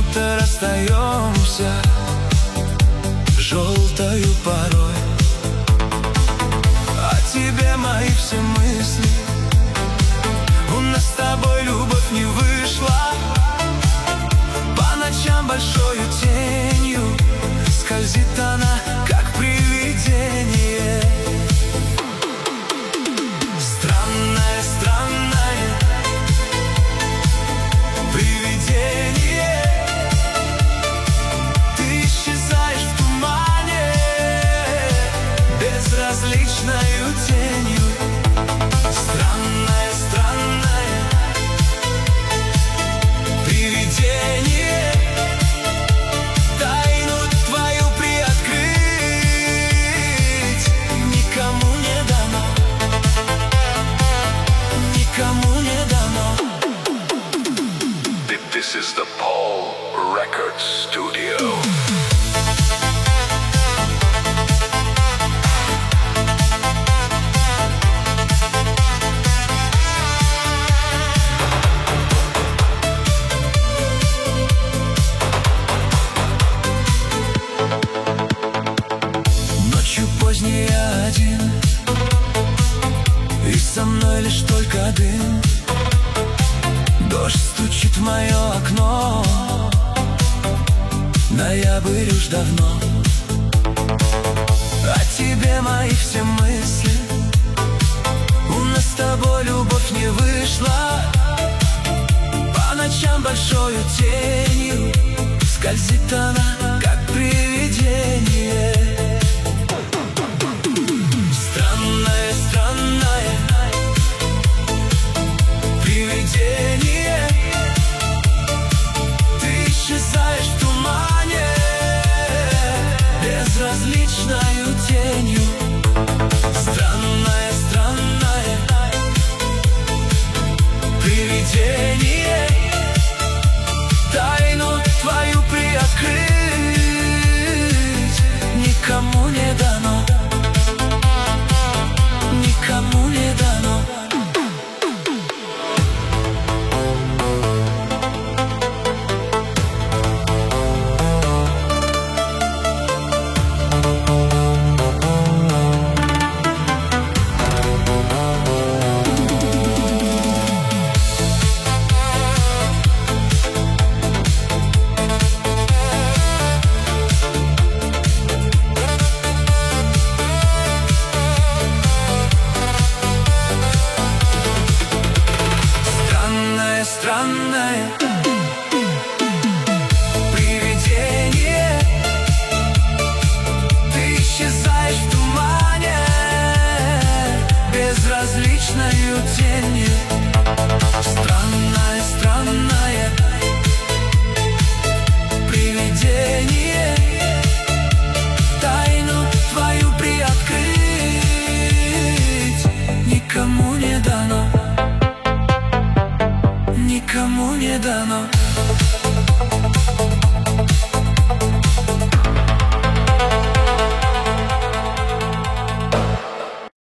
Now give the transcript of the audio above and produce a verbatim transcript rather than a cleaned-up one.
будто расстаемся желтою порой. О тебе мои все мысли, у нас с тобой любовь не вышла. По ночам большою тенью скользит она, как привидение. Странное, странное привидение. Ты исчезаешь в тумане безразличною тенью. Странное, странное привидение. Тайну твою приоткрыть никому не дано, никому не дано. This is the Paul Records Studio. Ночью поздней я один, и со мной лишь только дым. Дождь стучит в мое окно, ноябрь уж давно. О тебе мои все мысли, у нас с тобой любовь не вышла. По ночам большою тенью скользит она, как привидение. Странное, странное привидение. Ты исчезаешь в тумане безразличною тенью. Странное, странное привидение. Тайну твою приоткрыть никому не дано, никому не дано. Странное